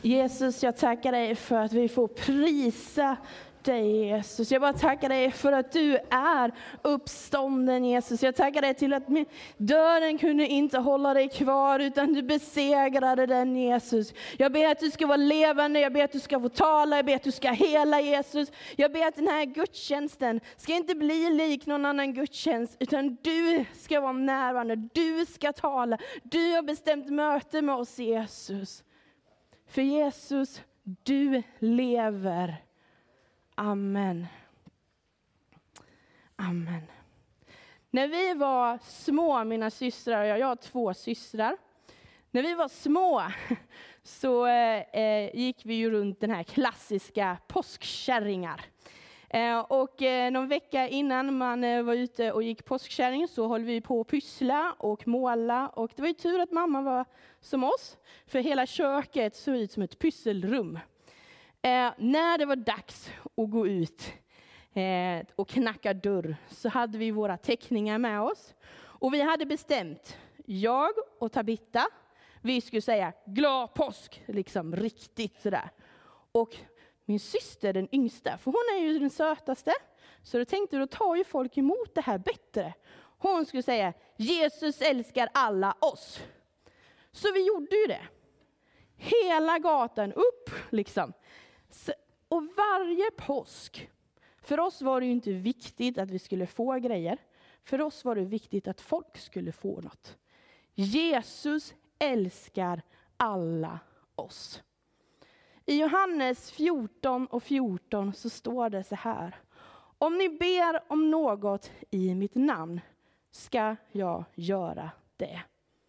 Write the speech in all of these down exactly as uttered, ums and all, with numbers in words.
Jesus, jag tackar dig för att vi får prisa dig, Jesus. Jag bara tackar dig för att du är uppstånden, Jesus. Jag tackar dig till att döden kunde inte hålla dig kvar, utan du besegrade den, Jesus. Jag ber att du ska vara levande, jag ber att du ska få tala, jag ber att du ska hela, Jesus. Jag ber att den här gudstjänsten ska inte bli lik någon annan gudstjänst, utan du ska vara närvarande, du ska tala. Du har bestämt möte med oss, Jesus. För Jesus, du lever. Amen. Amen. När vi var små, mina systrar och jag, jag har två systrar. När vi var små så eh, gick vi ju runt den här klassiska påskkärringar. Eh, och eh, någon vecka innan man eh, var ute och gick påskkärring så höll vi på att pyssla och måla. Och det var ju tur att mamma var som oss, för hela köket såg ut som ett pysselrum. Eh, när det var dags att gå ut eh, och knacka dörr så hade vi våra teckningar med oss. Och vi hade bestämt, jag och Tabita, vi skulle säga glad påsk, liksom riktigt sådär. Och min syster, den yngsta, för hon är ju den sötaste, så då tänkte då tar ju folk emot det här bättre. Hon skulle säga, Jesus älskar alla oss. Så vi gjorde ju det. Hela gatan upp liksom. Och varje påsk, för oss var det ju inte viktigt att vi skulle få grejer. För oss var det viktigt att folk skulle få något. Jesus älskar alla oss. I Johannes fjorton och fjorton så står det så här. Om ni ber om något i mitt namn ska jag göra det.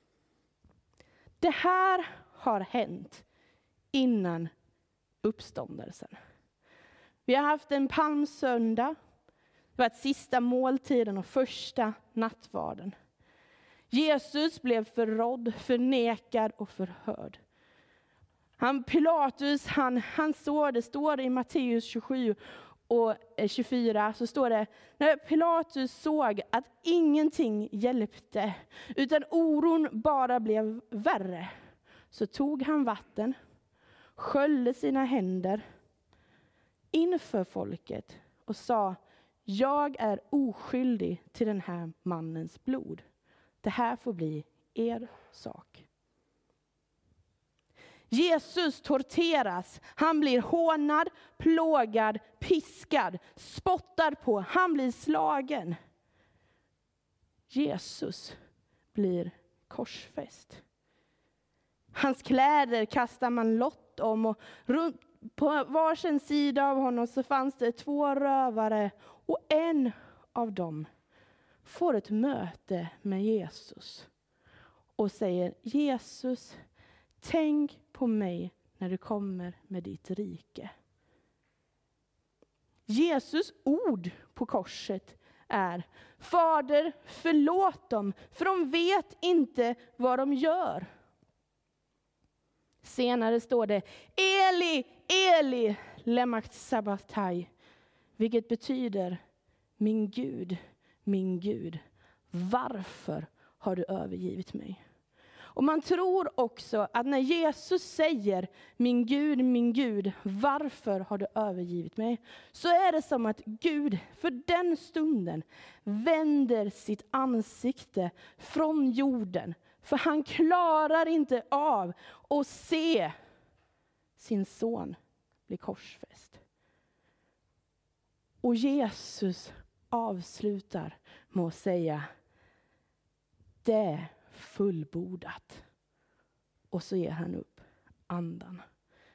Det här har hänt innan uppståndelsen. Vi har haft en palmsöndag. Det var sista måltiden och första nattvarden. Jesus blev förrådd, förnekad och förhörd. Han, Pilatus, han, han såg, det står i Matteus tjugosju och tjugofyra, så står det, när Pilatus såg att ingenting hjälpte, utan oron bara blev värre, så tog han vatten, sköljde sina händer inför folket och sa, jag är oskyldig till den här mannens blod. Det här får bli er sak. Jesus torteras, han blir hånad, plågad, piskad, spottad på, han blir slagen. Jesus blir korsfäst. Hans kläder kastar man lott om och runt på varsin sida av honom så fanns det två rövare och en av dem får ett möte med Jesus och säger, Jesus, tänk på mig när du kommer med ditt rike. Jesus ord på korset är, Fader, förlåt dem, för de vet inte vad de gör. Senare står det, Eli, Eli, lema sabachthani, vilket betyder, min Gud, min Gud, varför har du övergivit mig? Och man tror också att när Jesus säger, min Gud, min Gud, varför har du övergivit mig? Så är det som att Gud för den stunden vänder sitt ansikte från jorden. För han klarar inte av att se sin son bli korsfäst. Och Jesus avslutar med att säga, det är fullbordat. Och så ger han upp andan.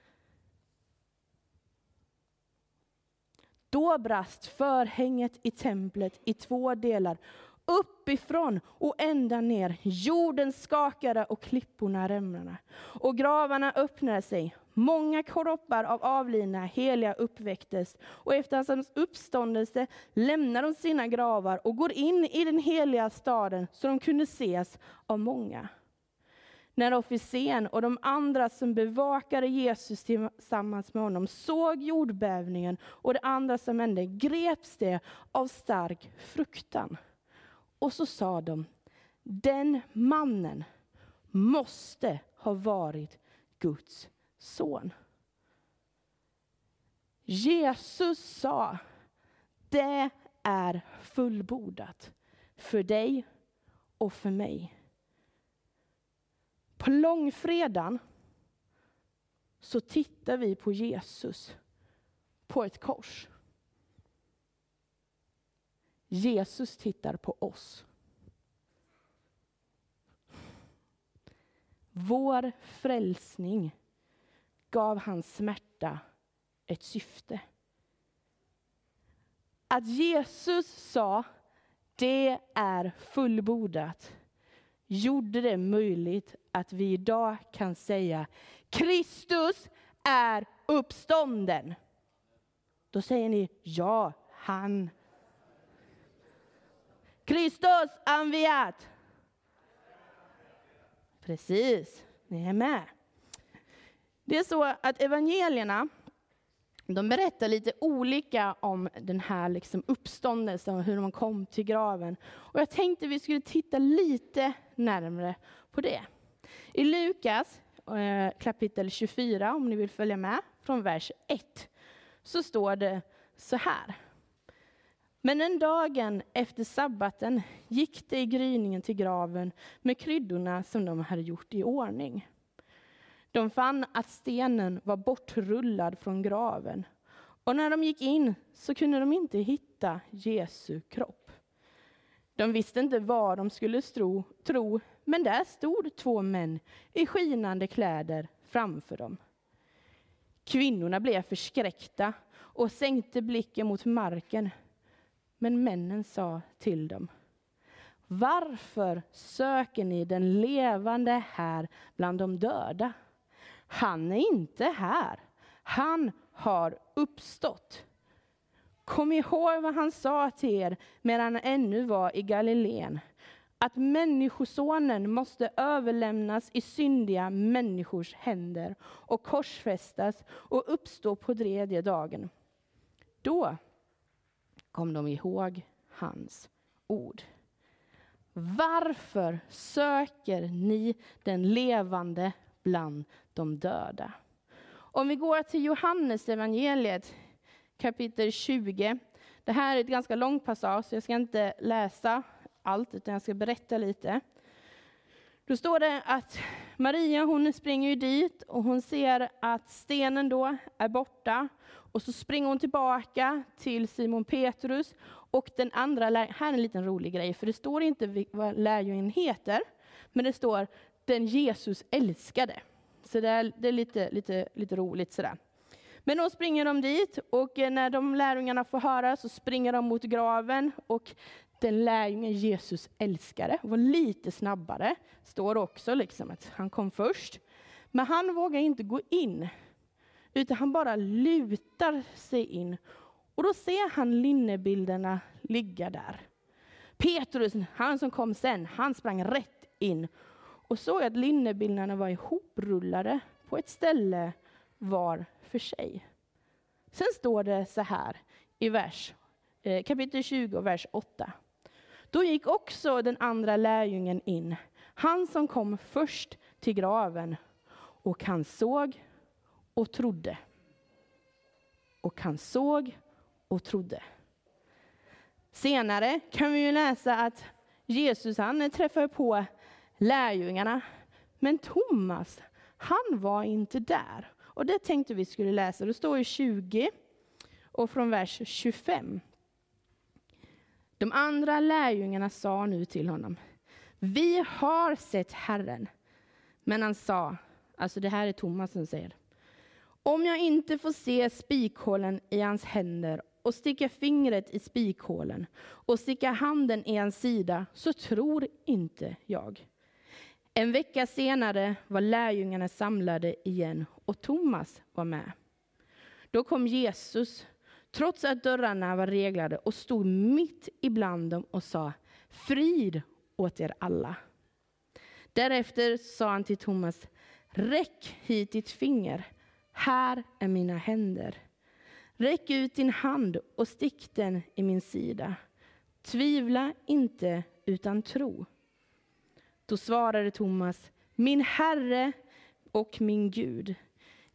Då brast förhänget i templet i två delar. Uppifrån och ända ner. Jorden skakade och klipporna rämnade. Och gravarna öppnade sig. Många kroppar av avlidna heliga uppväcktes. Och efter hans uppståndelse lämnar de sina gravar och går in i den heliga staden så de kunde ses av många. När officeren och de andra som bevakade Jesus tillsammans med honom såg jordbävningen och det andra som hände, greps det av stark fruktan. Och så sa de, den mannen måste ha varit Guds son. Jesus sa, det är fullbordat för dig och för mig. På långfredagen så tittar vi på Jesus på ett kors. Jesus tittar på oss. Vår frälsning gav hans smärta ett syfte. Att Jesus sa, det är fullbordat, gjorde det möjligt att vi idag kan säga, Kristus är uppstånden. Då säger ni, ja, han. Kristus anviat. Precis, ni är med. Det är så att evangelierna, de berättar lite olika om den här liksom uppståndelsen och hur man kom till graven. Och jag tänkte vi skulle titta lite närmare på det. I Lukas eh, kapitel tjugofyra, om ni vill följa med, från vers ett, så står det så här. Men en dagen efter sabbaten gick det i gryningen till graven med kryddorna som de hade gjort i ordning. De fann att stenen var bortrullad från graven. Och när de gick in så kunde de inte hitta Jesu kropp. De visste inte vad de skulle tro, tro, men där stod två män i skinande kläder framför dem. Kvinnorna blev förskräckta och sänkte blicken mot marken. Men männen sa till dem, varför söker ni den levande här bland de döda? Han är inte här. Han har uppstått. Kom ihåg vad han sa till er medan han ännu var i Galileen. Att människosonen måste överlämnas i syndiga människors händer och korsfästas och uppstå på tredje dagen. Då kom de ihåg hans ord. Varför söker ni den levande bland de döda? Om vi går till Johannes evangeliet kapitel tjugo. Det här är ett ganska långt passage, så jag ska inte läsa allt utan jag ska berätta lite. Då står det att Maria, hon springer ju dit och hon ser att stenen då är borta. Och så springer hon tillbaka till Simon Petrus och den andra lär, här är en liten rolig grej, för det står inte vad lärjungen heter, men det står den Jesus älskade. Så det är, det är lite, lite, lite roligt sådär. Men då springer de dit och när de lärjungarna får höra så springer de mot graven och den lärjungen Jesus älskade var lite snabbare. Står också liksom att han kom först. Men han vågar inte gå in. Utan han bara lutar sig in. Och då ser han linnebilderna ligga där. Petrus, han som kom sen, han sprang rätt in. Och såg att linnebilderna var ihoprullade på ett ställe var för sig. Sen står det så här i vers, eh, kapitel tjugo, vers åtta. Då gick också den andra lärjungen in. Han som kom först till graven. Och han såg och trodde. Och han såg och trodde. Senare kan vi ju läsa att Jesus han träffade på lärjungarna. Men Thomas, han var inte där. Och det tänkte vi skulle läsa. Det står i tjugo och från vers tjugofem. De andra lärjungarna sa nu till honom. Vi har sett Herren. Men han sa, alltså det här är Thomas som säger. Om jag inte får se spikhålen i hans händer och sticka fingret i spikhålen och sticka handen i hans sida så tror inte jag. En vecka senare var lärjungarna samlade igen och Thomas var med. Då kom Jesus, trots att dörrarna var reglade, och stod mitt ibland dem och sa, frid åt er alla. Därefter sa han till Thomas, räck hit ditt finger, här är mina händer. Räck ut din hand och stick den i min sida. Tvivla inte utan tro. Då svarade Thomas, min Herre och min Gud.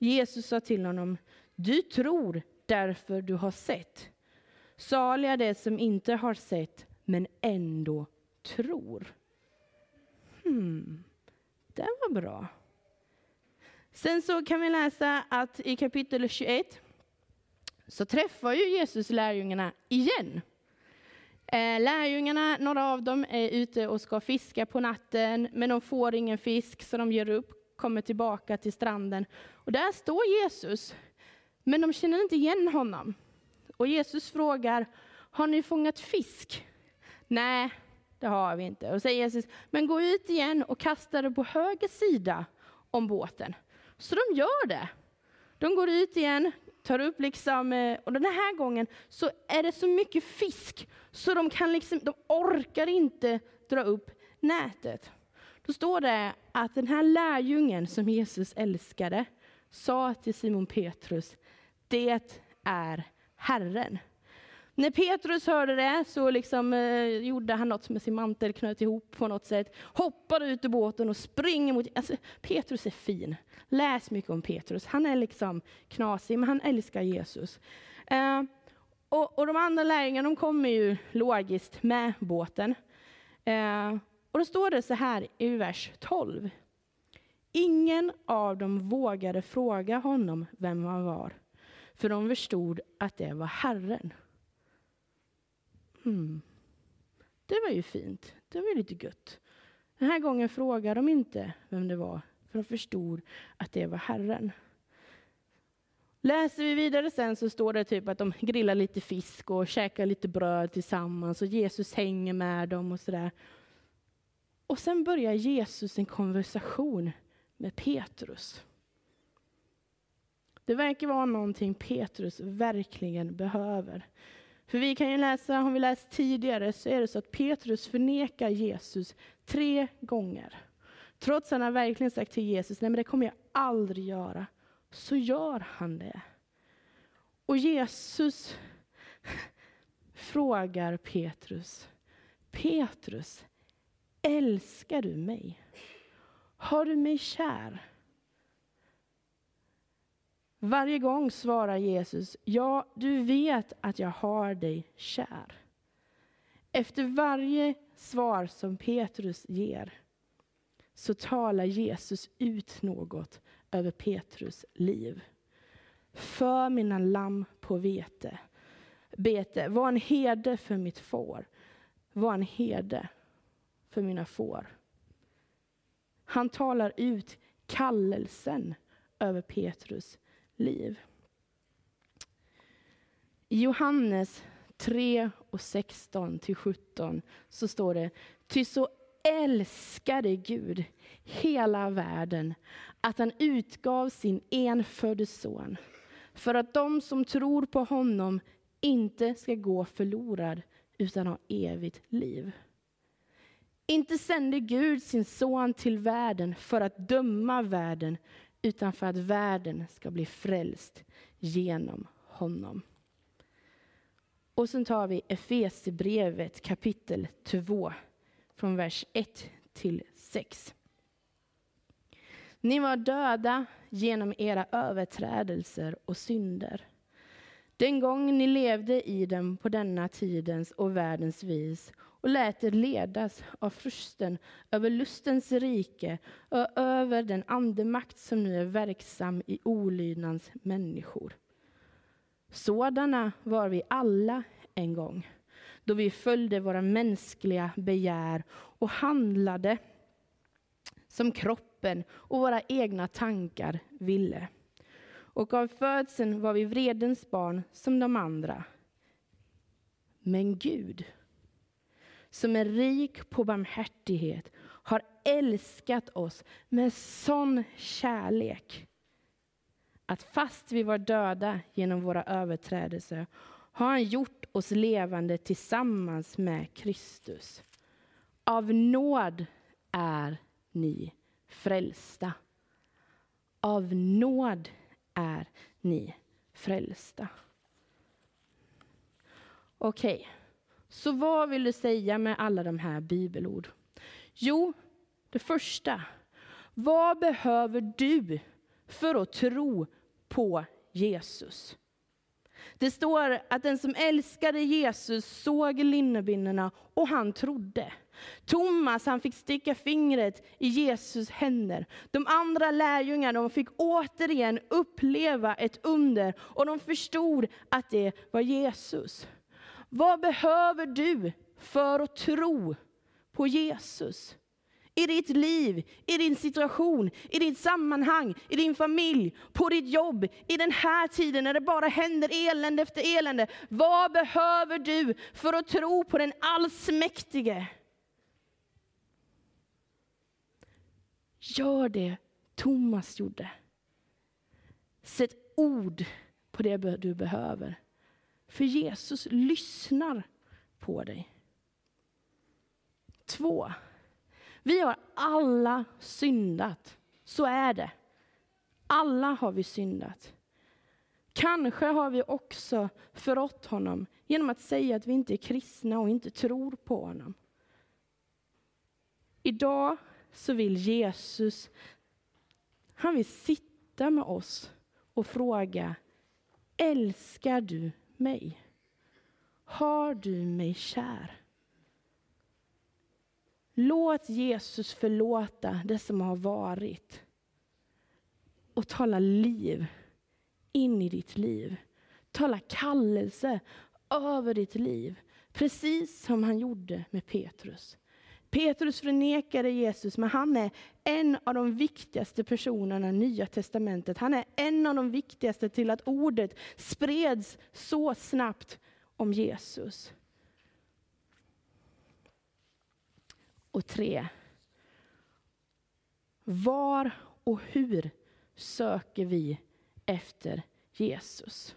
Jesus sa till honom, du tror därför du har sett. Saliga det som inte har sett men ändå tror. Hmm, det var bra. Sen så kan vi läsa att i kapitel tjugoett så träffar ju Jesus lärjungarna igen. Eh, lärjungarna, några av dem är ute och ska fiska på natten, men de får ingen fisk så de ger upp, kommer tillbaka till stranden. Och där står Jesus, men de känner inte igen honom. Och Jesus frågar, har ni fångat fisk? Nej, det har vi inte. Och säger Jesus, men gå ut igen och kasta det på höger sida om båten. Så de gör det. De går ut igen, tar upp liksom, och den här gången så är det så mycket fisk så de kan liksom, de orkar inte dra upp nätet. Då står det att den här lärjungen som Jesus älskade sa till Simon Petrus, det är Herren. När Petrus hörde det så liksom, eh, gjorde han något med sin mantel, knöt ihop på något sätt, hoppade ut ur båten och springer mot... Alltså, Petrus är fin. Läs mycket om Petrus. Han är liksom knasig, men han älskar Jesus. Eh, och, och de andra lärjungarna, de kommer ju logiskt med båten. Eh, och då står det så här i vers tolv. Ingen av dem vågade fråga honom vem han var, för de förstod att det var Herren. Hmm. Det var ju fint. Det var lite gött. Den här gången frågade de inte vem det var, för de förstod att det var Herren. Läser vi vidare sen så står det typ att de grillar lite fisk och käkar lite bröd tillsammans och Jesus hänger med dem och sådär. Och sen börjar Jesus en konversation med Petrus. Det verkar vara någonting Petrus verkligen behöver. För vi kan ju läsa, har vi läst tidigare, så är det så att Petrus förnekar Jesus tre gånger. Trots att han har verkligen sagt till Jesus, nej men det kommer jag aldrig göra. Så gör han det. Och Jesus frågar Petrus, Petrus, älskar du mig? Har du mig kär? Varje gång svarar Jesus, ja, du vet att jag har dig kär. Efter varje svar som Petrus ger så talar Jesus ut något över Petrus liv. För mina lamm på vete, bete, var en herde för mitt får, var en herde för mina får. Han talar ut kallelsen över Petrus liv. I Johannes tre och sexton till sjutton så står det, ty så älskade Gud hela världen att han utgav sin enfödde son för att de som tror på honom inte ska gå förlorad utan ha evigt liv. Inte sände Gud sin son till världen för att döma världen utan för att världen ska bli frälst genom honom. Och sen tar vi Efesierbrevet kapitel två från vers ett till sex. Ni var döda genom era överträdelser och synder. Den gång ni levde i dem på denna tidens och världens vis och lät er ledas av frusten över lustens rike och över den andemakt som nu är verksam i olydnans människor. Sådana var vi alla en gång, då vi följde våra mänskliga begär och handlade som kroppen och våra egna tankar ville. Och av födseln var vi vredens barn som de andra. Men Gud, som är rik på barmhärtighet, har älskat oss med sån kärlek att fast vi var döda genom våra överträdelser har han gjort oss levande tillsammans med Kristus. Av nåd är ni frälsta. Av nåd är ni frälsta. Okej, okay. Så vad vill du säga med alla de här bibelord? Jo, det första. Vad behöver du för att tro på Jesus. Det står att den som älskade Jesus såg linnebindena och han trodde. Thomas, han fick sticka fingret i Jesus händer. De andra lärjungarna, de fick återigen uppleva ett under och de förstod att det var Jesus. Vad behöver du för att tro på Jesus? I ditt liv, i din situation, i ditt sammanhang, i din familj, på ditt jobb, i den här tiden när det bara händer elände efter elände. Vad behöver du för att tro på den allsmäktige? Gör det Thomas gjorde. Sätt ord på det du behöver. För Jesus lyssnar på dig. Två. Vi har alla syndat. Så är det. Alla har vi syndat. Kanske har vi också förrått honom genom att säga att vi inte är kristna och inte tror på honom. Idag så vill Jesus, han vill sitta med oss och fråga: älskar du mig? Har du mig kär? Låt Jesus förlåta det som har varit och tala liv in i ditt liv. Tala kallelse över ditt liv, precis som han gjorde med Petrus. Petrus förnekade Jesus, men han är en av de viktigaste personerna i Nya testamentet. Han är en av de viktigaste till att ordet spreds så snabbt om Jesus. Och tre. Var och hur söker vi efter Jesus?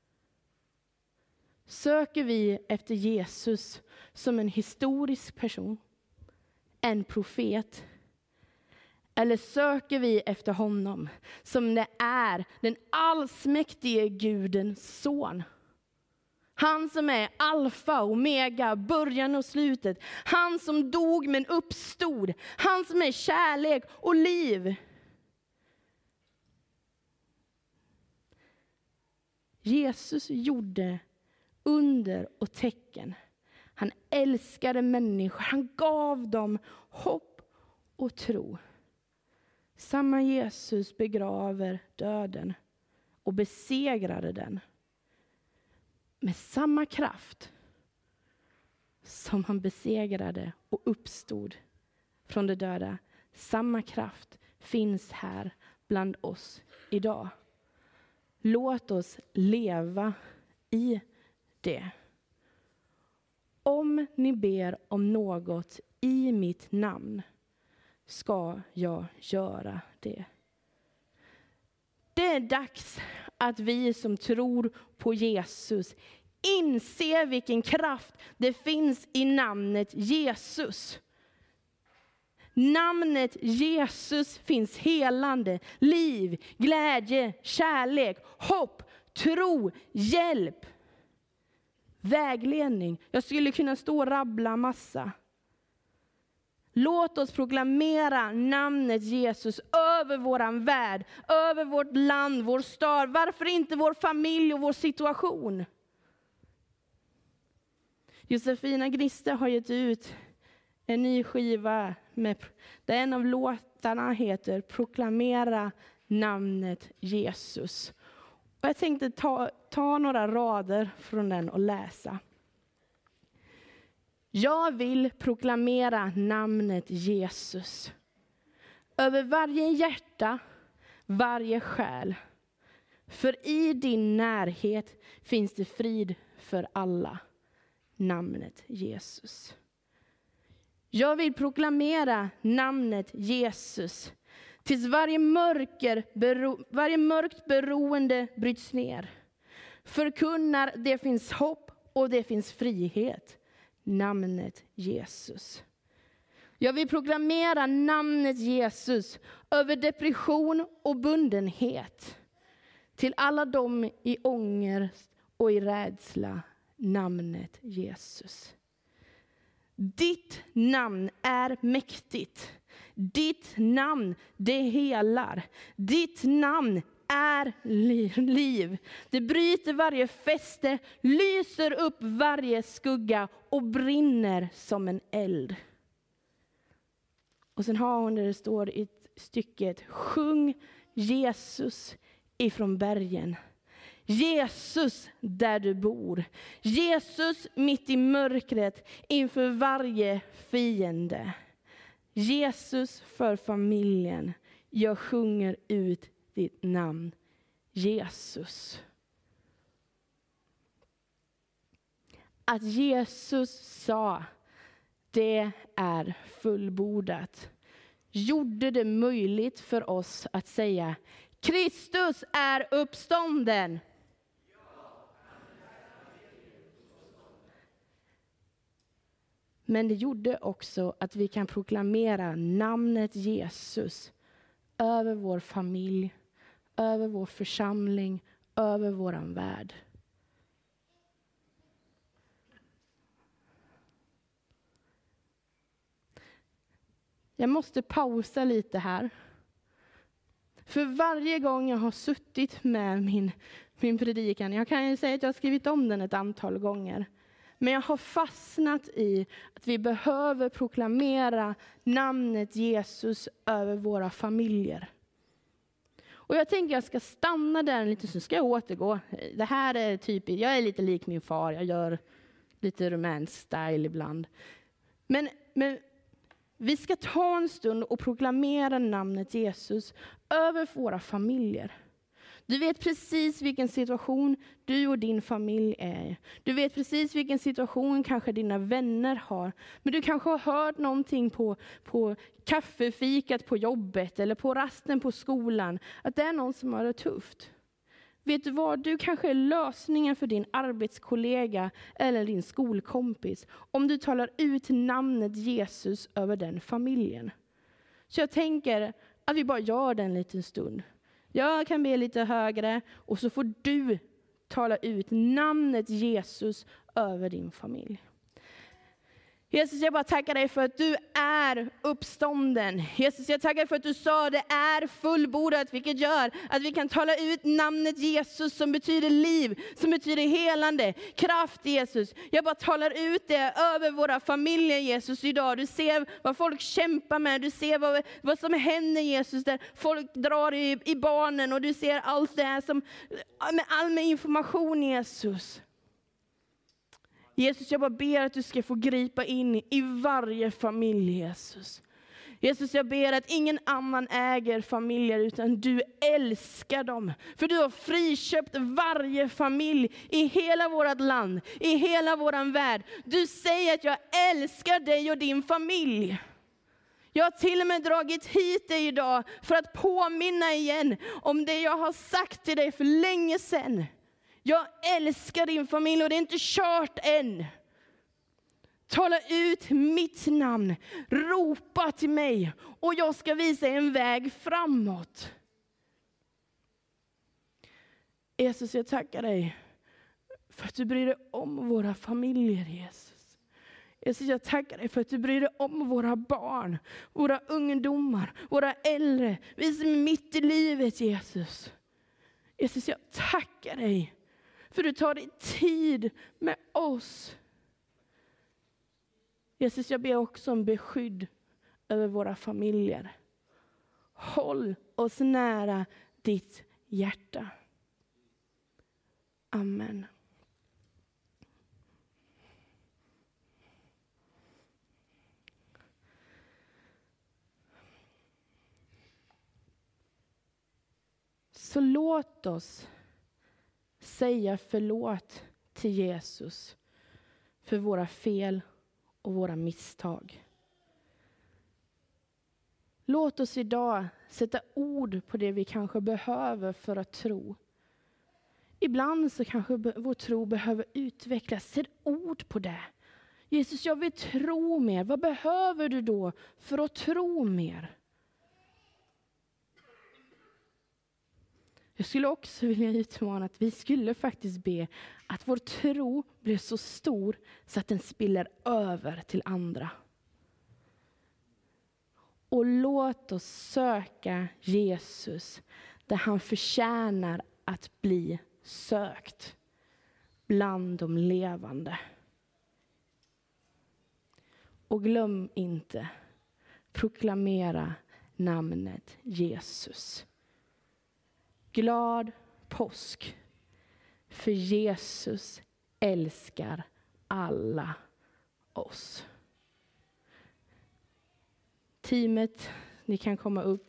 Söker vi efter Jesus som en historisk person? En profet? Eller söker vi efter honom som det är den allsmäktige Gudens son? Han som är alfa och omega, början och slutet. Han som dog men uppstod. Han som är kärlek och liv. Jesus gjorde under och tecken. Han älskade människor. Han gav dem hopp och tro. Samma Jesus begraver döden och besegrade den. Med samma kraft som han besegrade och uppstod från de döda. Samma kraft finns här bland oss idag. Låt oss leva i det. Om ni ber om något i mitt namn ska jag göra det. Det är dags att vi som tror på Jesus inser vilken kraft det finns i namnet Jesus. Namnet Jesus finns helande, liv, glädje, kärlek, hopp, tro, hjälp, vägledning. Jag skulle kunna stå och rabbla massa. Låt oss proklamera namnet Jesus över våran värld, över vårt land, vår stad. Varför inte vår familj och vår situation? Josefina Gniste har gett ut en ny skiva med, där en av låtarna heter Proklamera namnet Jesus. Och jag tänkte ta, ta några rader från den och läsa. Jag vill proklamera namnet Jesus över varje hjärta, varje själ. För i din närhet finns det frid för alla. Namnet Jesus. Jag vill proklamera namnet Jesus tills varje, mörker, bero, varje mörkt beroende bryts ner. Förkunnar det finns hopp och det finns frihet. Namnet Jesus. Jag vill proklamera namnet Jesus över depression och bundenhet. Till alla dem i ånger och i rädsla. Namnet Jesus. Ditt namn är mäktigt. Ditt namn, det helar. Ditt namn är liv. Det bryter varje fäste, lyser upp varje skugga och brinner som en eld. Och sen har hon där det står i stycket: sjung Jesus ifrån bergen. Jesus där du bor. Jesus mitt i mörkret inför varje fiende. Jesus för familjen. Jag sjunger ut ditt namn. Jesus. Att Jesus sa det är fullbordat, gjorde det möjligt för oss att säga: Kristus är uppstånden. Men det gjorde också att vi kan proklamera namnet Jesus över vår familj, över vår församling, över våran värld. Jag måste pausa lite här. För varje gång jag har suttit med min, min predikan, jag kan ju säga att jag har skrivit om den ett antal gånger. Men jag har fastnat i att vi behöver proklamera namnet Jesus över våra familjer. Och jag tänker att jag ska stanna där lite, så ska jag återgå. Det här är typ, jag är lite lik min far, jag gör lite romansk style ibland. Men, men vi ska ta en stund och proklamera namnet Jesus över våra familjer. Du vet precis vilken situation du och din familj är. Du vet precis vilken situation kanske dina vänner har. Men du kanske har hört någonting på, på kaffefikat på jobbet eller på rasten på skolan. Att det är någon som har det tufft. Vet du vad? Du kanske är lösningen för din arbetskollega eller din skolkompis. Om du talar ut namnet Jesus över den familjen. Så jag tänker att vi bara gör det en liten stund. Jag kan be lite högre och så får du tala ut namnet Jesus över din familj. Jesus, jag bara tackar dig för att du är uppstånden. Jesus, jag tackar dig för att du sa det är fullbordat, vilket gör att vi kan tala ut namnet Jesus som betyder liv, som betyder helande, kraft Jesus. Jag bara talar ut det över våra familjer Jesus idag. Du ser vad folk kämpar med, du ser vad, vad som händer Jesus där folk drar i, i barnen och du ser allt det här som, med all med information Jesus. Jesus, jag bara ber att du ska få gripa in i varje familj, Jesus. Jesus, jag ber att ingen annan äger familjer utan du älskar dem. För du har friköpt varje familj i hela vårt land, i hela våran värld. Du säger att jag älskar dig och din familj. Jag har till och med dragit hit dig idag för att påminna igen om det jag har sagt till dig för länge sedan. Jag älskar din familj och det är inte kört än. Tala ut mitt namn. Ropa till mig och jag ska visa en väg framåt. Jesus, jag tackar dig för att du bryr dig om våra familjer, Jesus. Jesus, jag tackar dig för att du bryr dig om våra barn, våra ungdomar, våra äldre. Vi som är mitt i livet, Jesus. Jesus, jag tackar dig. För du tar dig tid med oss. Jesus, jag ber också om beskydd över våra familjer. Håll oss nära ditt hjärta. Amen. Så låt oss säga förlåt till Jesus för våra fel och våra misstag. Låt oss idag sätta ord på det vi kanske behöver för att tro. Ibland så kanske vår tro behöver utvecklas. Sätt ord på det. Jesus, jag vill tro mer. Vad behöver du då för att tro mer? Jag skulle också vilja utmana att vi skulle faktiskt be att vår tro blir så stor så att den spiller över till andra. Och låt oss söka Jesus där han förtjänar att bli sökt bland de levande. Och glöm inte, proklamera namnet Jesus. Glad påsk, för Jesus älskar alla oss. Teamet, ni kan komma upp.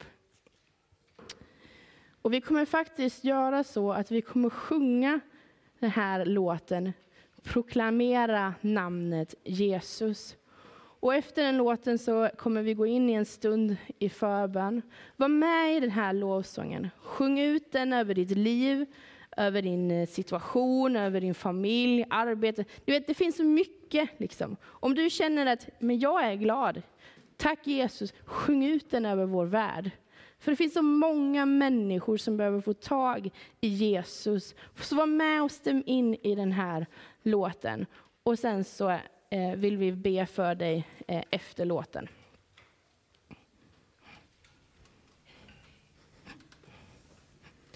Och vi kommer faktiskt göra så att vi kommer sjunga den här låten, proklamera namnet Jesus. Och efter den låten så kommer vi gå in i en stund i förbön. Var med i den här lovsången. Sjung ut den över ditt liv, över din situation, över din familj, arbete. Du vet, det finns så mycket liksom. Om du känner att men jag är glad, tack Jesus, sjung ut den över vår värld. För det finns så många människor som behöver få tag i Jesus. Så var med och stäm in i den här låten. Och sen så eh, vill vi be för dig eh, efter låten.